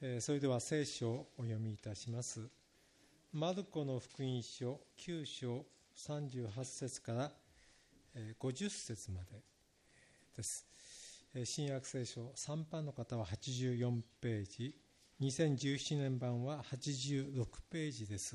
それでは聖書をお読みいたします。マルコの福音書9章38節から50節までです。新約聖書3版の方は84ページ、2017年版は86ページです。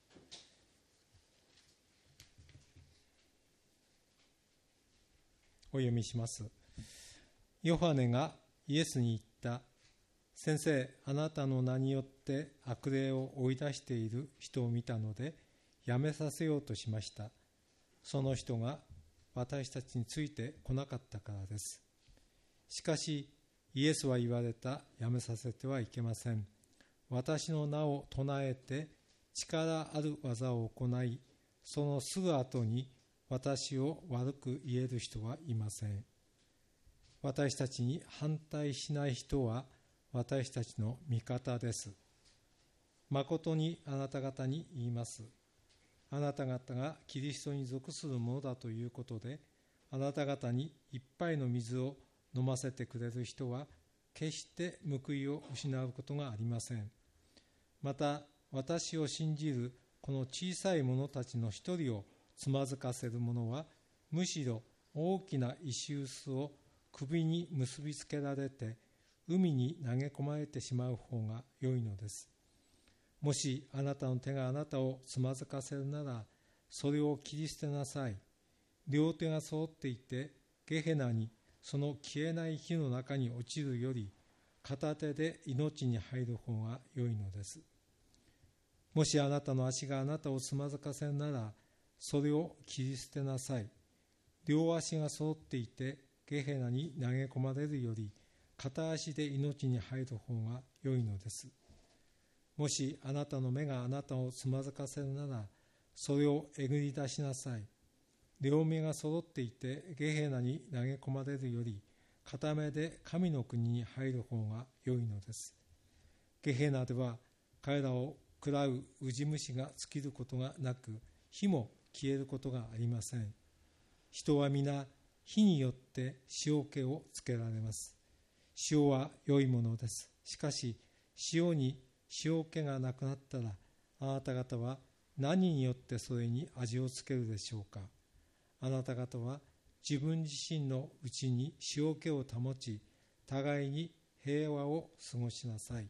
お読みします。ヨハネがイエスに言った。先生、あなたの名によって悪霊を追い出している人を見たのでやめさせようとしました。その人が私たちについてこなかったからです。しかしイエスは言われた。やめさせてはいけません。私の名を唱えて力ある技を行い、そのすぐ後に私を悪く言える人はいません。私たちに反対しない人は私たちの味方です。誠にあなた方に言います。あなた方がキリストに属するものだということで、あなた方に一杯の水を飲ませてくれる人は決して報いを失うことがありません。また私を信じるこの小さい者たちの一人をつまずかせる者は、むしろ大きな石臼を首に結びつけられて海に投げ込まれてしまう方が良いのです。もしあなたの手があなたをつまずかせるなら、それを切り捨てなさい。両手が揃っていてゲヘナに、その消えない火の中に落ちるより片手で命に入る方が良いのです。もしあなたの足があなたをつまずかせるなら、それを切り捨てなさい。両足が揃っていてゲヘナに投げ込まれるより片足で命に入る方が良いのです。もしあなたの目があなたをつまずかせるなら、それをえぐり出しなさい。両目が揃っていてゲヘナに投げ込まれるより片目で神の国に入る方が良いのです。ゲヘナでは彼らを喰らうウジ虫が尽きることがなく、火も消えることがありません。人は皆火によって塩気をつけられます。塩は良いものです。しかし塩に塩気がなくなったら、あなた方は何によってそれに味をつけるでしょうか。あなた方は自分自身のうちに塩気を保ち、互いに平和を過ごしなさい。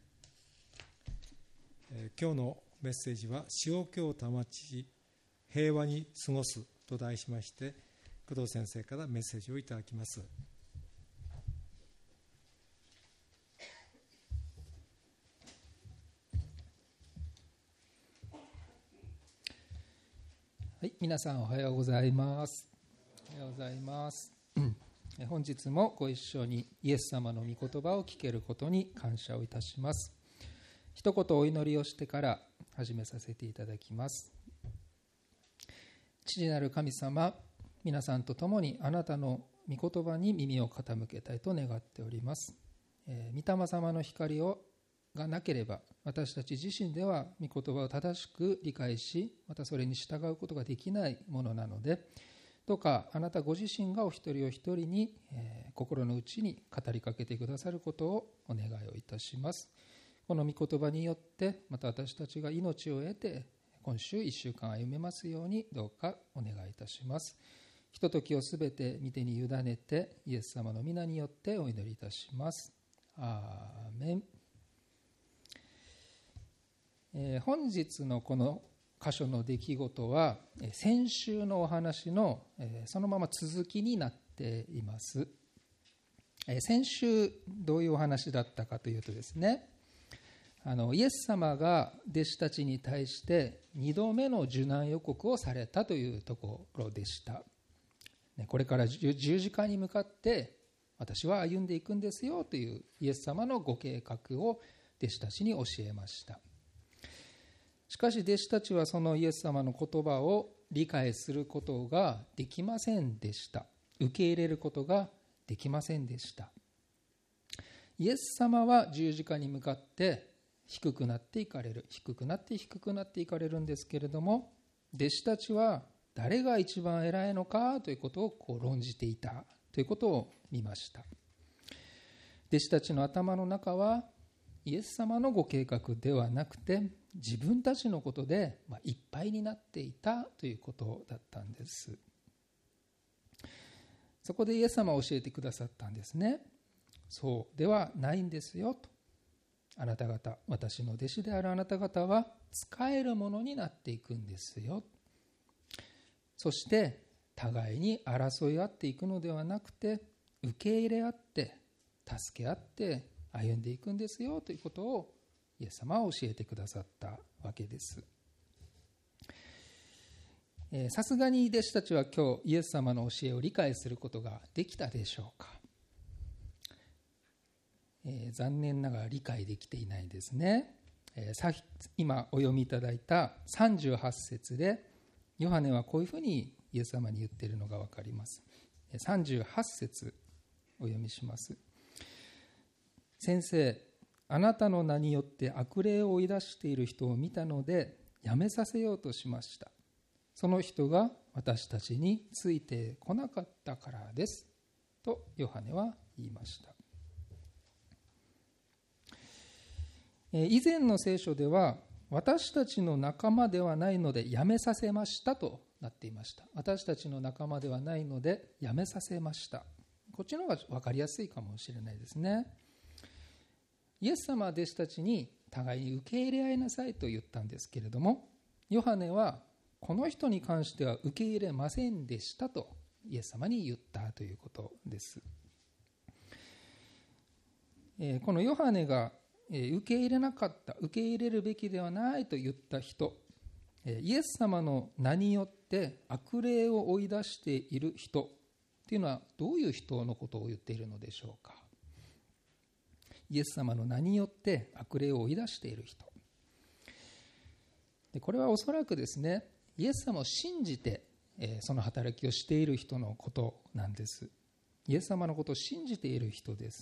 今日のメッセージは塩気を保ち平和に過ごすと題しまして、工藤先生からメッセージをいただきます。 はい、皆さんおはようございます。おはようございます。本日もご一緒にイエス様の御言葉を聞けることに感謝をいたします。一言お祈りをしてから始めさせていただきます。父なる神様、皆さんと共にあなたの御言葉に耳を傾けたいと願っております。御霊様の光がなければ、私たち自身では御言葉を正しく理解し、またそれに従うことができないものなので、どうかあなたご自身がお一人お一人に、心の内に語りかけてくださることをお願いをいたします。この御言葉によってまた私たちが命を得て今週1週間歩めますように、どうかお願いいたします。ひとときをすべて御手に委ねて、イエス様の皆によってお祈りいたします。アーメン。本日のこの箇所の出来事は先週のお話のそのまま続きになっています。先週どういうお話だったかというとですね、イエス様が弟子たちに対して2度目の受難予告をされたというところでした。これから十字架に向かって私は歩んでいくんですよというイエス様のご計画を弟子たちに教えました。しかし弟子たちはそのイエス様の言葉を理解することができませんでした。受け入れることができませんでした。イエス様は十字架に向かって低くなっていかれる、低くなって低くなっていかれるんですけれども、弟子たちは誰が一番偉いのかということを論じていたということを見ました。弟子たちの頭の中はイエス様のご計画ではなくて、自分たちのことでいっぱいになっていたということだったんです。そこでイエス様は教えてくださったんですね。そうではないんですよと。あなた方、私の弟子であるあなた方は使えるものになっていくんですよ。そして互いに争い合っていくのではなくて、受け入れ合って助け合って歩んでいくんですよということをイエス様は教えてくださったわけです。さすがに弟子たちは今日イエス様の教えを理解することができたでしょうか。残念ながら理解できていないですね。今お読みいただいた38節でヨハネはこういうふうにイエス様に言っているのが分かります。38節お読みします。先生、あなたの名によって悪霊を追い出している人を見たのでやめさせようとしました。その人が私たちについてこなかったからですとヨハネは言いました。以前の聖書では私たちの仲間ではないのでやめさせましたとなっていました。私たちの仲間ではないのでやめさせました。こっちの方が分かりやすいかもしれないですね。イエス様は弟子たちに互いに受け入れ合いなさいと言ったんですけれども、ヨハネはこの人に関しては受け入れませんでしたとイエス様に言ったということです。このヨハネが受け入れなかった、受け入れるべきではないと言った人、イエス様の名によって悪霊を追い出している人というのはどういう人のことを言っているのでしょうか。イエス様の名によって悪霊を追い出している人で、これはおそらくですね、イエス様を信じてその働きをしている人のことなんです。イエス様のことを信じている人です。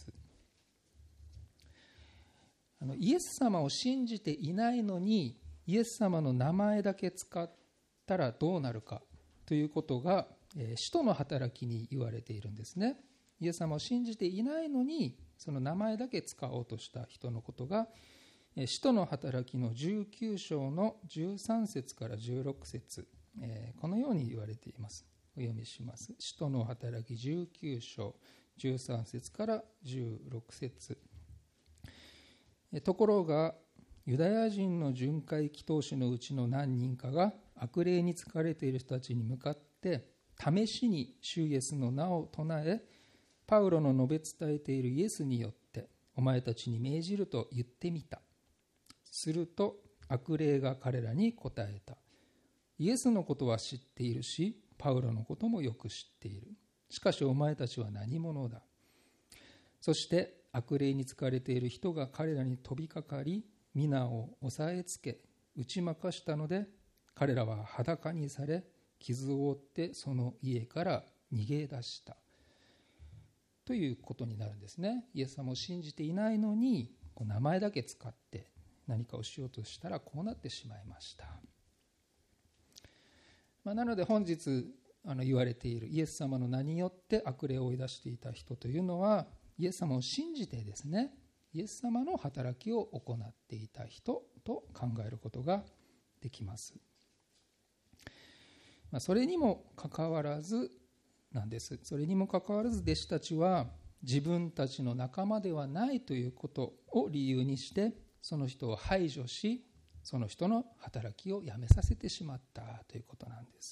イエス様を信じていないのにイエス様の名前だけ使ったらどうなるかということが使徒の働きに言われているんですね。イエス様を信じていないのにその名前だけ使おうとした人のことが使徒の働きの19章の13節から16節、このように言われています。お読みします。使徒の働き19章13節から16節。ところがユダヤ人の巡回祈祷師のうちの何人かが悪霊に疲れている人たちに向かって試しに主イエスの名を唱え、パウロの述べ伝えているイエスによってお前たちに命じると言ってみた。すると悪霊が彼らに答えた。イエスのことは知っているし、パウロのこともよく知っている。しかしお前たちは何者だ。そして悪霊に疲れている人が彼らに飛びかかり、皆を押さえつけ打ち負かしたので、彼らは裸にされ傷を負ってその家から逃げ出したということになるんですね。イエス様を信じていないのに名前だけ使って何かをしようとしたらこうなってしまいました。なので本日言われているイエス様の名によって悪霊を追い出していた人というのは、イエス様を信じてですね、イエス様の働きを行っていた人と考えることができます。それにもかかわらずなんです。それにもかかわらず弟子たちは自分たちの仲間ではないということを理由にしてその人を排除し、その人の働きをやめさせてしまったということなんです。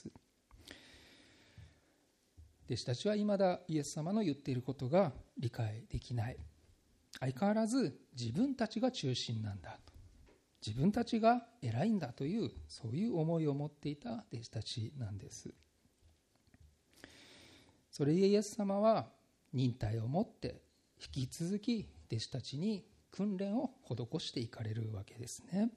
弟子たちは未だイエス様の言っていることが理解できない。相変わらず自分たちが中心なんだと、自分たちが偉いんだという、そういう思いを持っていた弟子たちなんです。それでイエス様は忍耐を持って引き続き弟子たちに訓練を施していかれるわけですね。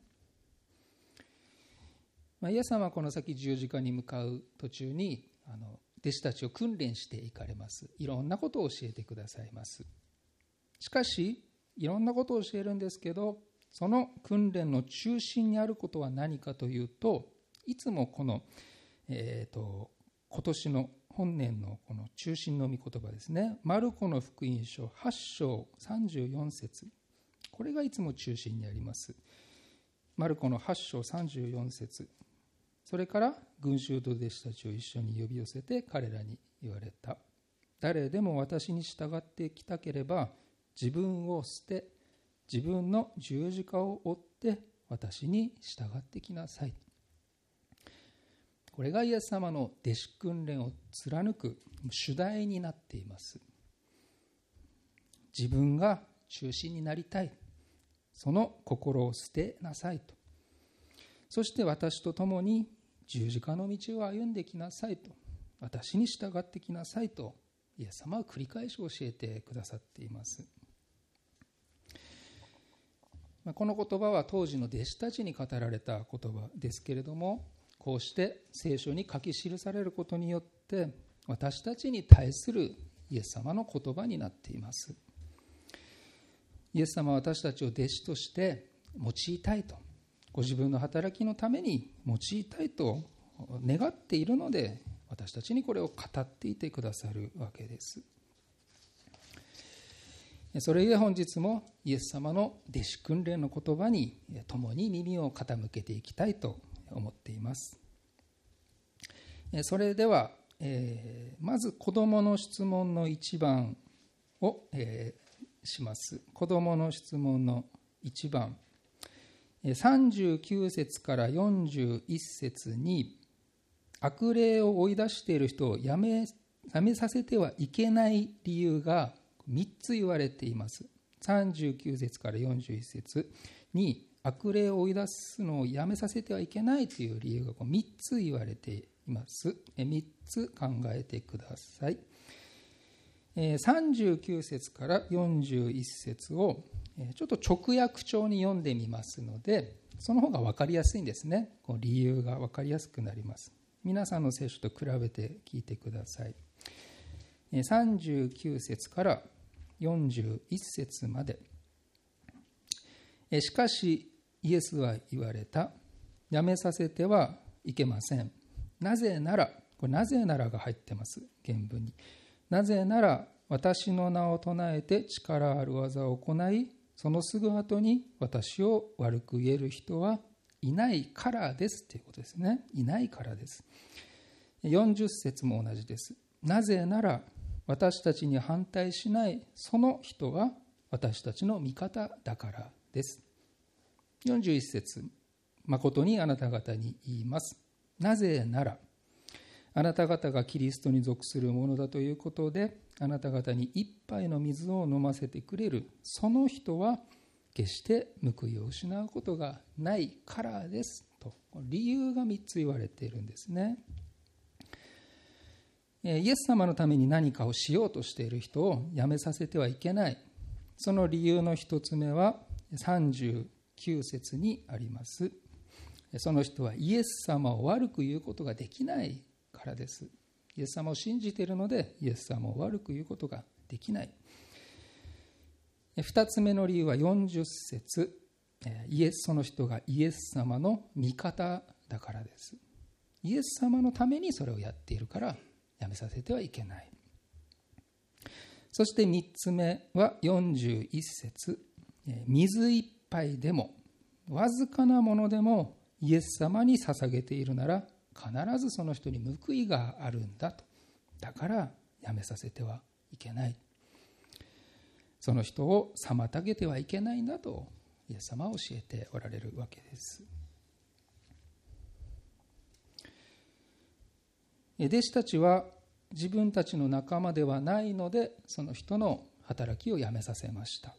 イエス様はこの先十字架に向かう途中に弟子たちを訓練していかれます。いろんなことを教えてくださいます。しかしいろんなことを教えるんですけど、その訓練の中心にあることは何かというと、いつもこの、今年の本年のこの中心の御言葉ですね、マルコの福音書8章34節、 これがいつも中心にあります。マルコの8章34節、それから群衆と弟子たちを一緒に呼び寄せて彼らに言われた。誰でも私に従ってきたければ、自分を捨て、自分の十字架を追って私に従ってきなさい。これがイエス様の弟子訓練を貫く主題になっています。自分が中心になりたい、その心を捨てなさいと。そして私と共に十字架の道を歩んできなさいと、私に従ってきなさいとイエス様は繰り返し教えてくださっています。この言葉は当時の弟子たちに語られた言葉ですけれども、こうして聖書に書き記されることによって私たちに対するイエス様の言葉になっています。イエス様は私たちを弟子として用いたいと、ご自分の働きのために用いたいと願っているので、私たちにこれを語っていてくださるわけです。それゆえ本日もイエス様の弟子訓練の言葉に共に耳を傾けていきたいと思っています。それでは、まず子どもの質問の1番を、します。子どもの質問の1番、39節から41節に悪霊を追い出している人をやめさせてはいけない理由が3つ言われています。39節から41節に悪霊を追い出すのをやめさせてはいけないという理由が3つ言われています。3つ考えてください。39節から41節をちょっと直訳調に読んでみますので、その方が分かりやすいんですね。理由が分かりやすくなります。皆さんの聖書と比べて聞いてください。39節から41節まで。しかしイエスは言われた。やめさせてはいけません。なぜなら、これなぜならが入ってます、原文に。なぜなら私の名を唱えて力ある技を行い、そのすぐ後に私を悪く言える人はいないからですということですね。いないからです。40節も同じです。なぜなら私たちに反対しないその人は私たちの味方だからです。41節、誠にあなた方に言います。なぜならあなた方がキリストに属するものだということで、あなた方に一杯の水を飲ませてくれるその人は決して報いを失うことがないからですと、理由が3つ言われているんですね。イエス様のために何かをしようとしている人をやめさせてはいけない。その理由の1つ目は39節にあります。その人はイエス様を悪く言うことができないからです。イエス様を信じているのでイエス様を悪く言うことができない。2つ目の理由は40節、その人がイエス様の味方だからです。イエス様のためにそれをやっているからやめさせてはいけない。そして3つ目は41節、水一杯でもわずかなものでもイエス様に捧げているなら必ずその人に報いがあるんだと。だからやめさせてはいけない。その人を妨げてはいけないんだとイエス様は教えておられるわけです。弟子たちは自分たちの仲間ではないので、その人の働きをやめさせました。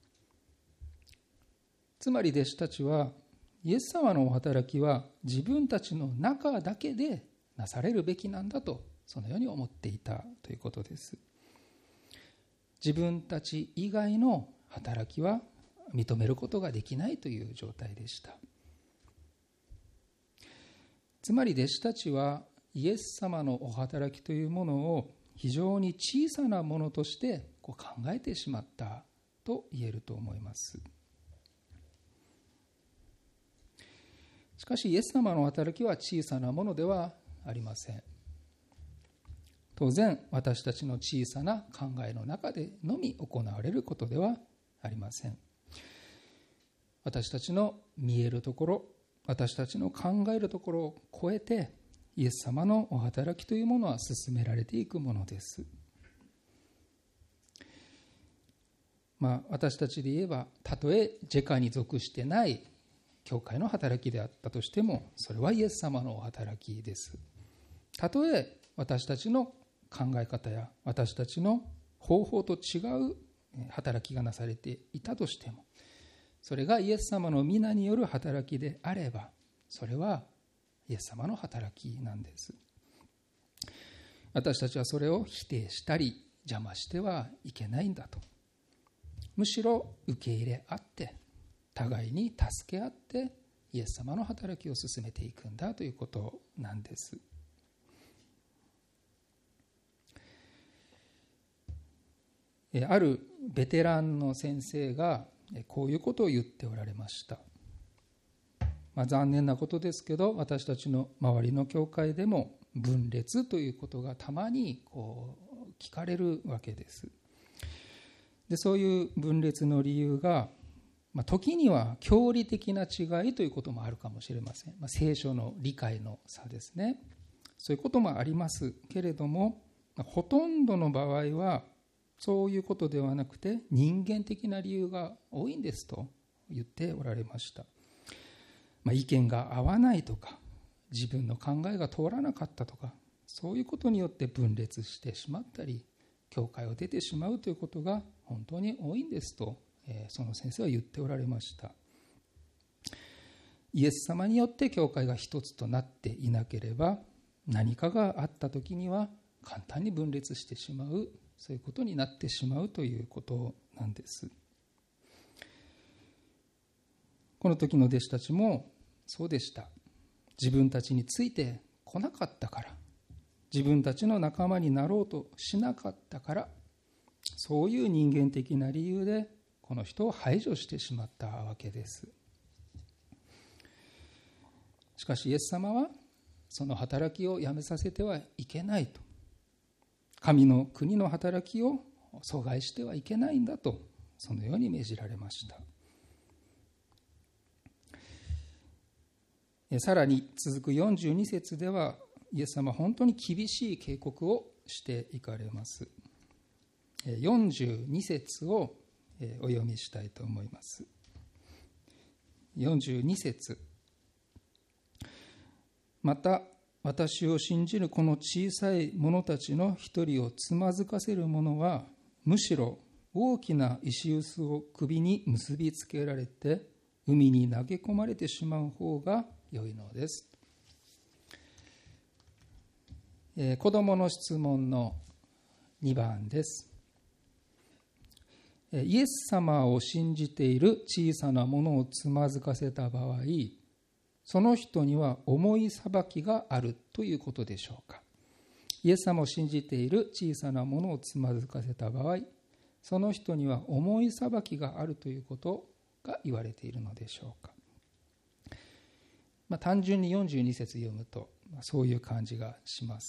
つまり弟子たちはイエス様のお働きは自分たちの中だけでなされるべきなんだと、そのように思っていたということです。自分たち以外の働きは認めることができないという状態でした。つまり弟子たちはイエス様のお働きというものを非常に小さなものとして考えてしまったと言えると思います。しかしイエス様の働きは小さなものではありません。当然私たちの小さな考えの中でのみ行われることではありません。 私たちの見えるところ、私たちの考えるところを超えて、イエス様のお働きというものは進められていくものです。私たちで言えば、たとえジェカに属してない教会の働きであったとしても、それはイエス様のお働きです。たとえ私たちの考え方や私たちの方法と違う働きがなされていたとしても、それがイエス様の皆による働きであれば、それはイエス様の働きなんです。私たちはそれを否定したり邪魔してはいけないんだと。むしろ受け入れ合って、互いに助け合ってイエス様の働きを進めていくんだということなんです。あるベテランの先生がこういうことを言っておられました。残念なことですけど、私たちの周りの教会でも分裂ということがたまに聞かれるわけです。で、そういう分裂の理由が、時には教理的な違いということもあるかもしれません。聖書の理解の差ですね。そういうこともありますけれども、ほとんどの場合はそういうことではなくて、人間的な理由が多いんですと言っておられました。意見が合わないとか、自分の考えが通らなかったとか、そういうことによって分裂してしまったり、教会を出てしまうということが本当に多いんですと、その先生は言っておられました。イエス様によって教会が一つとなっていなければ、何かがあった時には簡単に分裂してしまう、そういうことになってしまうということなんです。この時の弟子たちもそうでした。自分たちについてこなかったから、自分たちの仲間になろうとしなかったから、そういう人間的な理由でこの人を排除してしまったわけです。しかしイエス様はその働きをやめさせてはいけないと、神の国の働きを阻害してはいけないんだと、そのように命じられました。さらに続く42節では、イエス様は本当に厳しい警告をしていかれます。42節をお読みしたいと思います。42節。また私を信じるこの小さい者たちの一人をつまずかせる者は、むしろ大きな石臼を首に結びつけられて海に投げ込まれてしまう方が良いのです。子どもの質問の2番です。イエス様を信じている小さなものをつまずかせた場合、その人には重い裁きがあるということでしょうか。イエス様を信じている小さなものをつまずかせた場合、その人には重い裁きがあるということが言われているのでしょうか。単純に42節読むとそういう感じがします。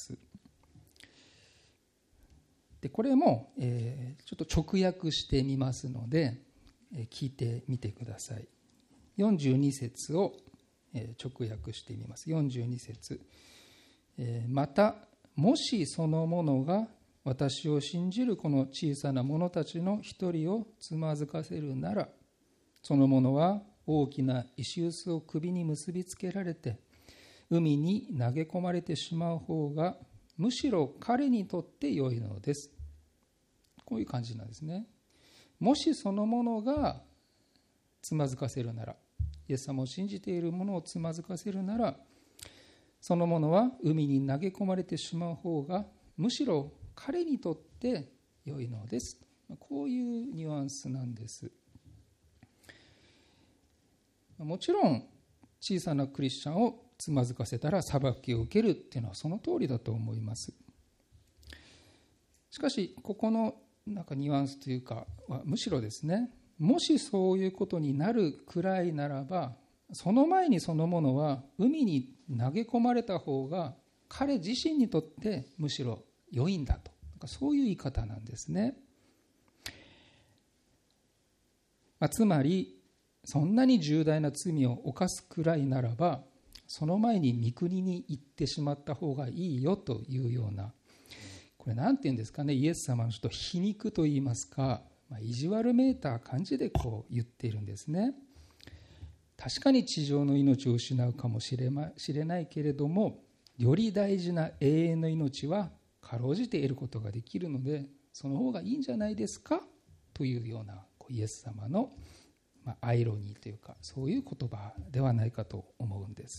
でこれも、ちょっと直訳してみますので、聞いてみてください。42節を直訳してみます。42節。またもしその者が私を信じるこの小さな者たちの一人をつまずかせるなら、その者は大きな石臼を首に結びつけられて海に投げ込まれてしまう方がむしろ彼にとって良いのです。こういう感じなんですね。もしその者がつまずかせるなら、イエス様を信じている者をつまずかせるなら、その者は海に投げ込まれてしまう方がむしろ彼にとって良いのです。こういうニュアンスなんです。もちろん小さなクリスチャンをつまずかせたら裁きを受けるっていうのはその通りだと思います。しかしここのニュアンスというかむしろですね、もしそういうことになるくらいならば、その前にそのものは海に投げ込まれた方が彼自身にとってむしろ良いんだと、そういう言い方なんですね。つまりそんなに重大な罪を犯すくらいならば、その前に御国に行ってしまった方がいいよというような、これなんて言うんですかね、イエス様のちょっと皮肉と言いますか、意地悪めいた感じでこう言っているんですね。確かに地上の命を失うかもしれないけれども、より大事な永遠の命はかろうじて得ることができるので、その方がいいんじゃないですかというようなイエス様のアイロニーというか、そういう言葉ではないかと思うんです。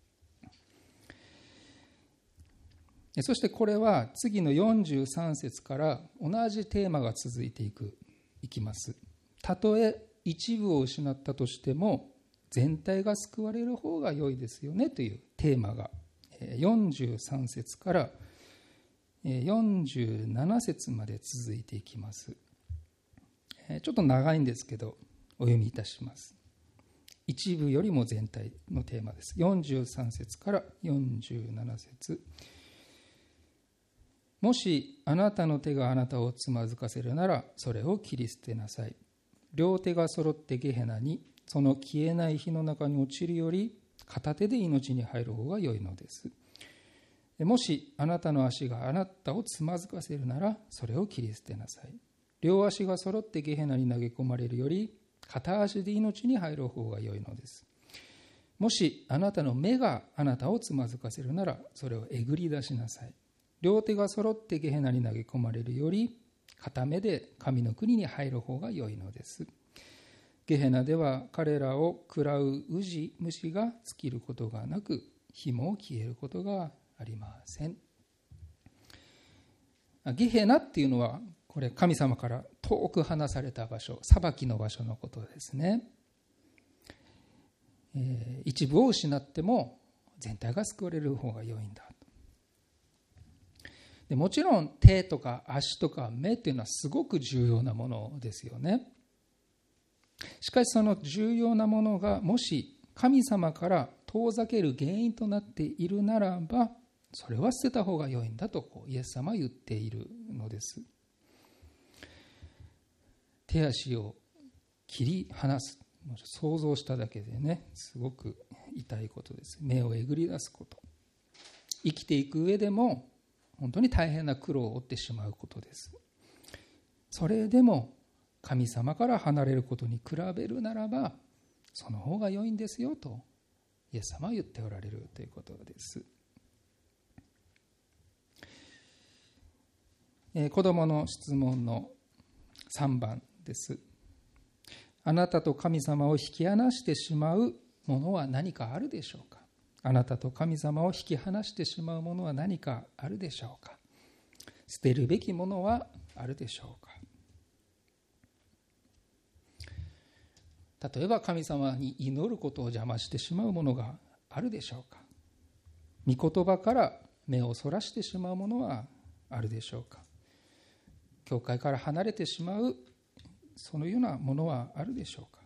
そしてこれは次の43節から同じテーマが続いていきます。たとえ一部を失ったとしても全体が救われる方が良いですよねというテーマが43節から47節まで続いていきます。ちょっと長いんですけどお読みいたします。一部よりも全体のテーマです。43節から47節。もしあなたの手があなたをつまずかせるならそれを切り捨てなさい。両手が揃ってゲヘナに、その消えない火の中に落ちるより片手で命に入る方が良いのです。もしあなたの足があなたをつまずかせるならそれを切り捨てなさい。両足が揃ってゲヘナに投げ込まれるより片足で命に入る方が良いのです。もしあなたの目があなたをつまずかせるならそれをえぐり出しなさい。両手が揃ってゲヘナに投げ込まれるより片目で神の国に入る方が良いのです。ゲヘナでは彼らを喰らう虫が尽きることがなく、火も消えることがありません。ゲヘナっていうのはこれ神様から遠く離された場所、裁きの場所のことですね。一部を失っても全体が救われる方が良いんだ。でもちろん手とか足とか目っていうのはすごく重要なものですよね。しかしその重要なものがもし神様から遠ざける原因となっているならば、それは捨てた方が良いんだとイエス様は言っているのです。手足を切り離す、想像しただけでね、すごく痛いことです。目をえぐり出すこと、生きていく上でも本当に大変な苦労を負ってしまうことです。それでも神様から離れることに比べるならばその方が良いんですよとイエス様は言っておられるということです。子どもの質問の3番です。あなたと神様を引き離してしまうものは何かあるでしょうか。あなたと神様を引き離してしまうものは何かあるでしょうか。捨てるべきものはあるでしょうか。例えば神様に祈ることを邪魔してしまうものがあるでしょうか。御言葉から目をそらしてしまうものはあるでしょうか。教会から離れてしまうそのようなものはあるでしょうか。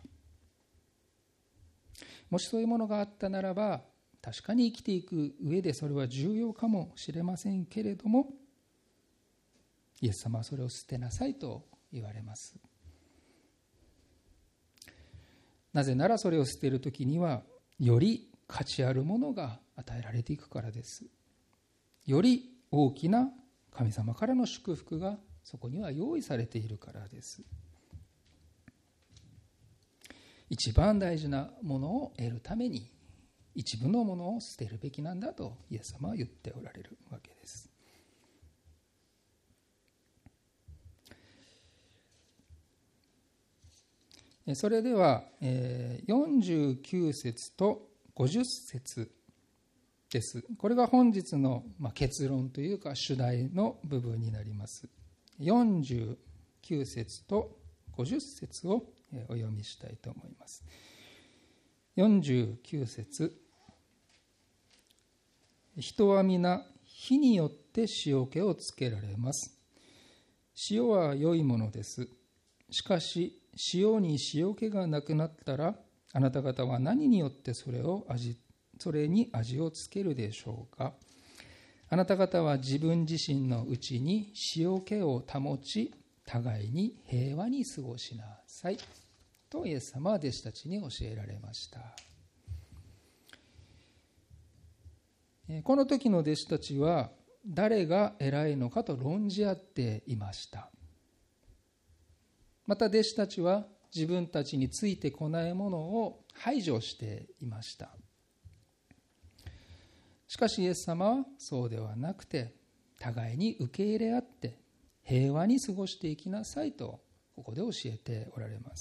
もしそういうものがあったならば、確かに生きていく上でそれは重要かもしれませんけれども、イエス様はそれを捨てなさいと言われます。なぜならそれを捨てるときにはより価値あるものが与えられていくからです。より大きな神様からの祝福がそこには用意されているからです。一番大事なものを得るために一部のものを捨てるべきなんだとイエス様は言っておられるわけです。それでは49節と50節です。これが本日の結論というか主題の部分になります。49節と50節をお読みしたいと思います。49節。人は皆火によって塩気をつけられます。塩は良いものです。しかし塩に塩気がなくなったら、あなた方は何によってそれに味をつけるでしょうか。あなた方は自分自身のうちに塩気を保ち、互いに平和に過ごしなさい。 とイエス様は弟子たちに教えられました。この時の弟子たちは誰が偉いのかと論じ合っていました。また弟子たちは自分たちについてこないものを排除していました。しかしイエス様はそうではなくて、互いに受け入れ合って平和に過ごしていきなさいとここで教えておられます。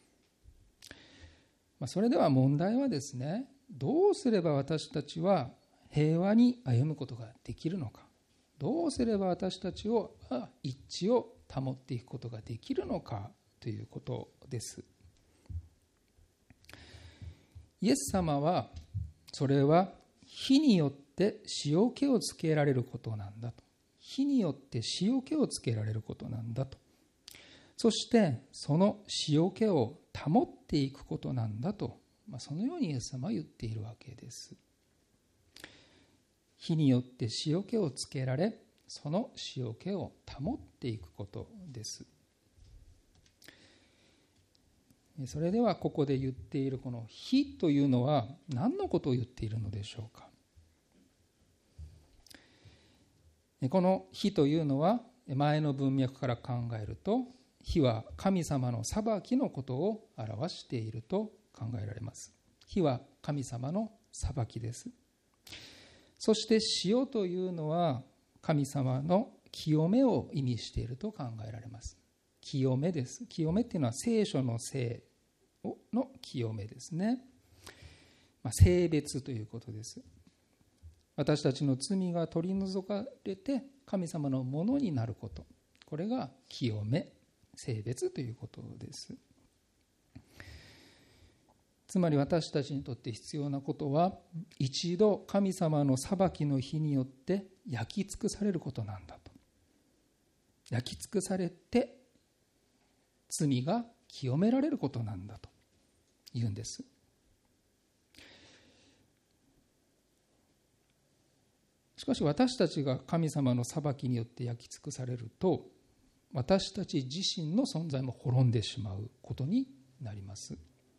それでは問題はですね、どうすれば私たちは平和に歩むことができるのか、どうすれば私たちは一致を保っていくことができるのかということです。イエス様はそれは火によって塩気をつけられることなんだと、火によって塩気をつけられることなんだと、そしてその塩気を保っていくことなんだと、そのようにイエス様は言っているわけです。火によって塩気をつけられ、その塩気を保っていくことです。それではここで言っているこの火というのは何のことを言っているのでしょうか。この火というのは前の文脈から考えると、火は神様の裁きのことを表していると考えられます。火は神様の裁きです。そして塩というのは神様の清めを意味していると考えられます。清めです。清めっていうのは聖書の聖の清めですね。聖別ということです。私たちの罪が取り除かれて神様のものになること、これが清め、聖別ということです。つまり私たちにとって必要なことは、一度神様の裁きの火によって焼き尽くされることなんだと。焼き尽くされて罪が清められることなんだと言うんです。しかし私たちが神様の裁きによって焼き尽くされると、私たち自身の存在も滅んでしまうことになります。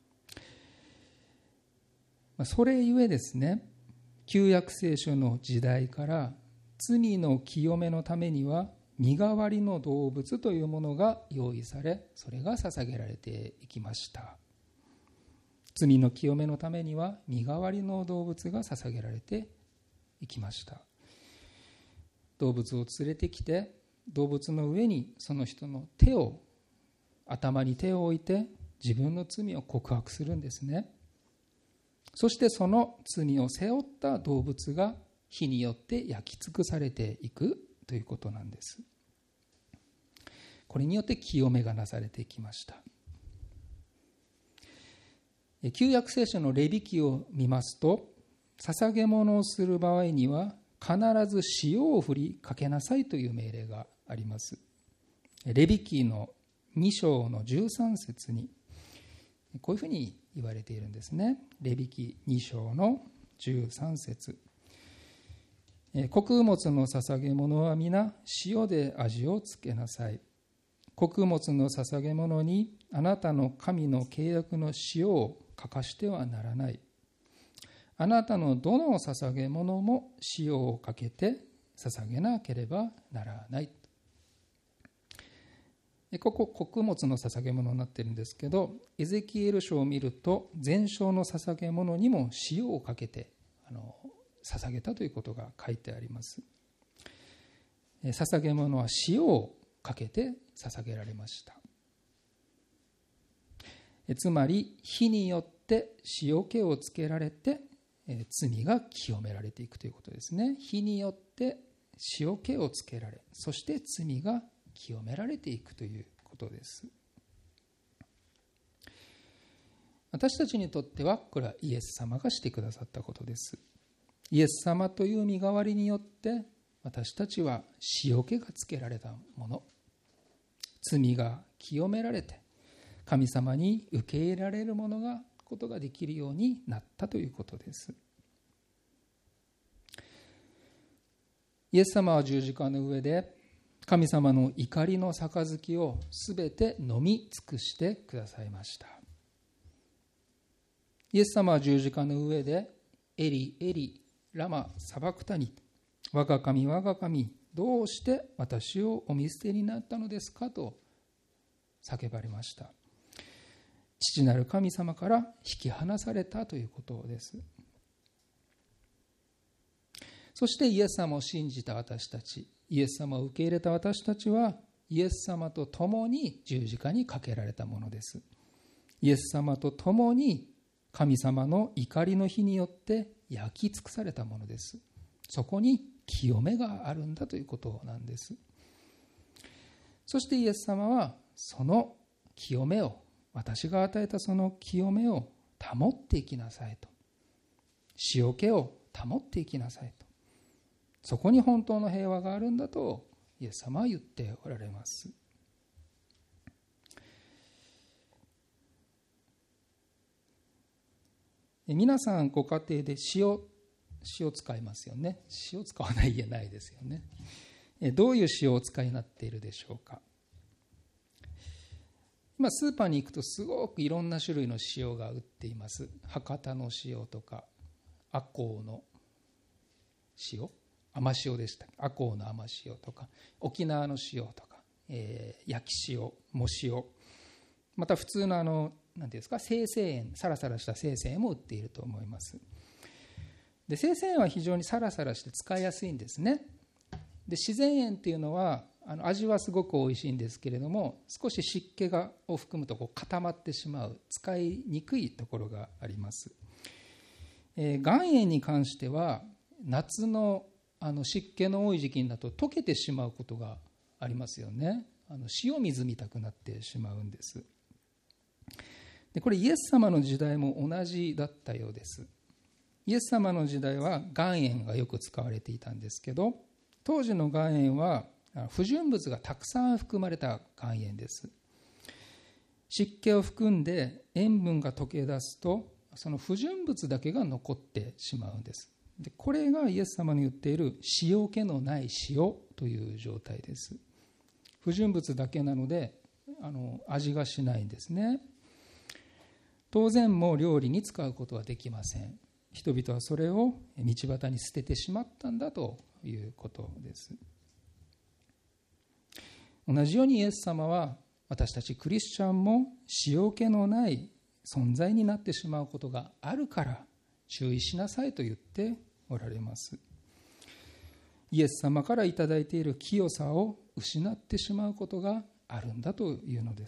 それゆえですね、旧約聖書の時代から罪の清めのためには身代わりの動物というものが用意され、それが捧げられていきました。罪の清めのためには身代わりの動物が捧げられていきました。動物を連れてきて、動物の上にその人の頭に手を置いて自分の罪を告白するんですね。そしてその罪を背負った動物が火によって焼き尽くされていくということなんです。これによって清めがなされていきました。旧約聖書のレビ記を見ますと、捧げ物をする場合には必ず塩を振りかけなさいという命令があります。レビ記の2章の13節にこういうふうに言われているんですね。レビ記2章の13節。穀物の捧げ物は皆塩で味をつけなさい。穀物の捧げ物にあなたの神の契約の塩を欠かしてはならない。あなたのどの捧げ物も塩をかけて捧げなければならない。ここ穀物の捧げ物になっているんですけど、エゼキエル書を見ると全焼の捧げ物にも塩をかけて捧げたということが書いてあります。捧げ物は塩をかけて捧げられました。つまり火によって塩気をつけられて罪が清められていくということですね。火によって塩気をつけられ、そして罪が清められていくということです。私たちにとってはこれはイエス様がしてくださったことです。イエス様という身代わりによって私たちは塩気がつけられたもの、罪が清められて神様に受け入れられることができるようになったということです。イエス様は十字架の上で神様の怒りの杯をすべて飲み尽くしてくださいました。 イエス様は十字架の上で、エリエリラマサバクタニ、我が神我が神、どうして私をお見捨てになったのですかと叫ばれました。父なる神様から引き離されたということです。そしてイエス様を信じた私たち、イエス様を受け入れた私たちは、イエス様と共に十字架にかけられたものです。イエス様と共に神様の怒りの火によって焼き尽くされたものです。そこに清めがあるんだということなんです。そしてイエス様はその清めを、私が与えたその清めを保っていきなさいと、塩気を保っていきなさいと、そこに本当の平和があるんだとイエス様は言っておられます。皆さんご家庭で塩使いますよね。塩使わない家ないですよね。どういう塩をお使いになっているでしょうか。今スーパーに行くとすごくいろんな種類の塩が売っています。博多の塩とか、赤穂の塩、甘塩でした。赤穂の甘塩とか、沖縄の塩とか、焼き塩、藻塩、また普通のなんていうんですか、精製塩、サラサラした精製塩も売っていると思います。で、精製塩は非常にサラサラして使いやすいんですね。で、自然塩っていうのは味はすごく美味しいんですけれども、少し湿気を含むと固まってしまう、使いにくいところがあります。岩塩に関しては夏の湿気の多い時期になると溶けてしまうことがありますよね。塩水みたくなってしまうんです。で、これイエス様の時代も同じだったようです。イエス様の時代は岩塩がよく使われていたんですけど、当時の岩塩は不純物がたくさん含まれた岩塩です。湿気を含んで塩分が溶け出すと、その不純物だけが残ってしまうんです。で、これがイエス様の言っている塩気のない塩という状態です。不純物だけなので味がしないんですね。当然もう料理に使うことはできません。人々はそれを道端に捨ててしまったんだということです。同じようにイエス様は、私たちクリスチャンも塩気のない存在になってしまうことがあるから注意しなさいと言っておられます。イエス様からいただいている清さを失ってしまうことがあるんだというのです。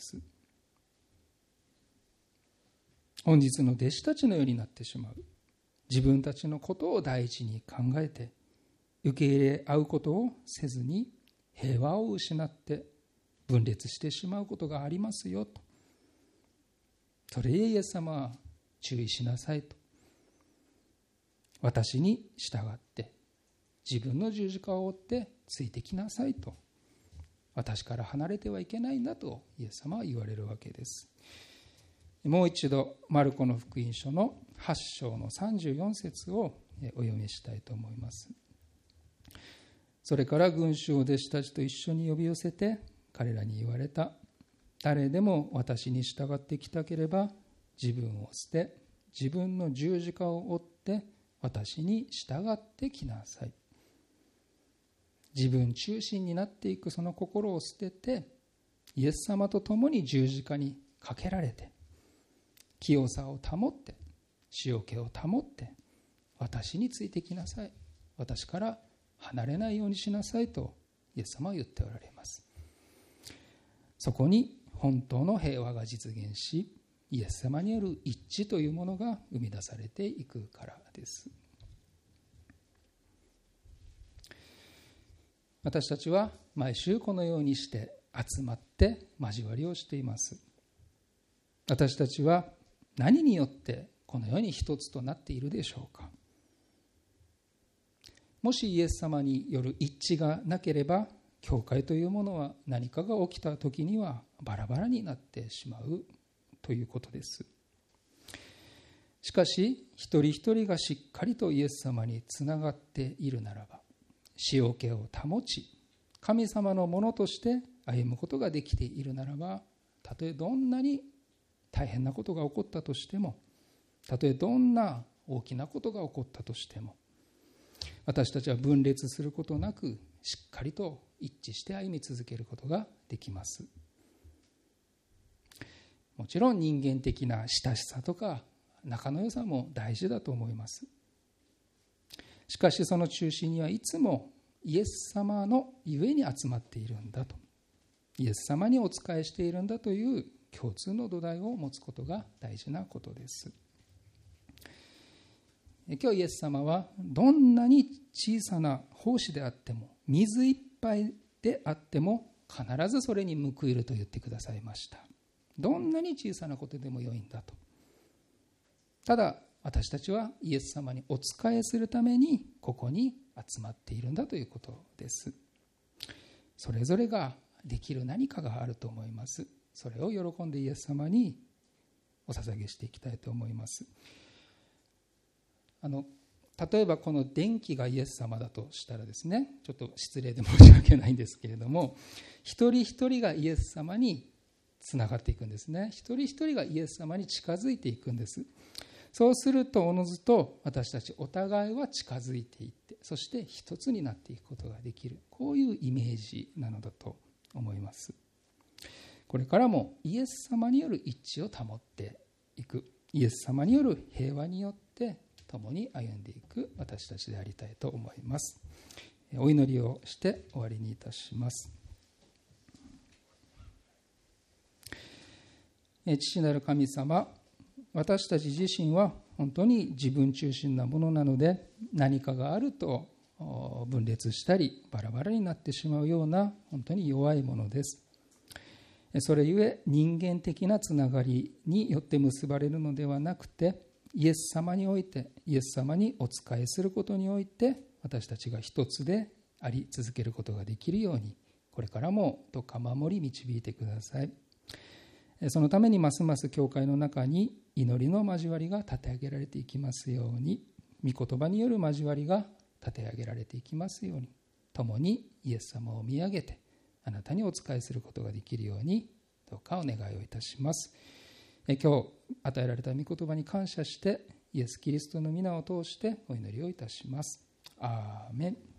本日の弟子たちのようになってしまう。自分たちのことを第一に考えて受け入れ合うことをせずに平和を失って分裂してしまうことがありますよと。それへイエス様は注意しなさいと。私に従って自分の十字架を追ってついてきなさいと。私から離れてはいけないんだとイエス様は言われるわけです。もう一度マルコの福音書の8章の34節をお読みしたいと思います。それから群衆を弟子たちと一緒に呼び寄せて彼らに言われた。誰でも私に従ってきたければ自分を捨て自分の十字架を追って私に従ってきなさい。自分中心になっていくその心を捨ててイエス様と共に十字架にかけられて清さを保って塩気を保って私についてきなさい。私から離れないようにしなさいとイエス様は言っておられます。そこに本当の平和が実現しイエス様による一致というものが生み出されていくからです。私たちは毎週このようにして集まって交わりをしています。私たちは何によってこのように一つとなっているでしょうか。もしイエス様による一致がなければ教会というものは何かが起きた時にはバラバラになってしまうということです。しかし一人一人がしっかりとイエス様につながっているならば塩気を保ち神様のものとして歩むことができているならばたとえどんなに大変なことが起こったとしてもたとえどんな大きなことが起こったとしても、私たちは分裂することなくしっかりと一致して歩み続けることができます。もちろん人間的な親しさとか仲の良さも大事だと思います。しかしその中心にはいつもイエス様のゆえに集まっているんだと、イエス様にお仕えしているんだという共通の土台を持つことが大事なことです。今日イエス様はどんなに小さな胞子であっても、水一杯であっても必ずそれに報いると言ってくださいました。どんなに小さなことでも良いんだと。ただ私たちはイエス様にお仕えするためにここに集まっているんだということです。それぞれができる何かがあると思います。それを喜んでイエス様にお捧げしていきたいと思います。例えばこの電気がイエス様だとしたらですね、ちょっと失礼で申し訳ないんですけれども、一人一人がイエス様につながっていくんですね。一人一人がイエス様に近づいていくんです。そうするとおのずと私たちお互いは近づいていって、そして一つになっていくことができる、こういうイメージなのだと思います。これからもイエス様による一致を保っていく、イエス様による平和によって共に歩んでいく私たちでありたいと思います。お祈りをして終わりにいたします。父なる神様、私たち自身は本当に自分中心なものなので、何かがあると分裂したりバラバラになってしまうような本当に弱いものです。それゆえ人間的なつながりによって結ばれるのではなくて、イエス様において、イエス様にお仕えすることにおいて、私たちが一つであり続けることができるように、これからもどうか守り導いてください。そのためにますます教会の中に祈りの交わりが立て上げられていきますように、御言葉による交わりが立て上げられていきますように、共にイエス様を見上げてあなたにお仕えすることができるように、どうかお願いをいたします。今日与えられた御言葉に感謝して、イエス・キリストの皆を通してお祈りをいたします。アーメン。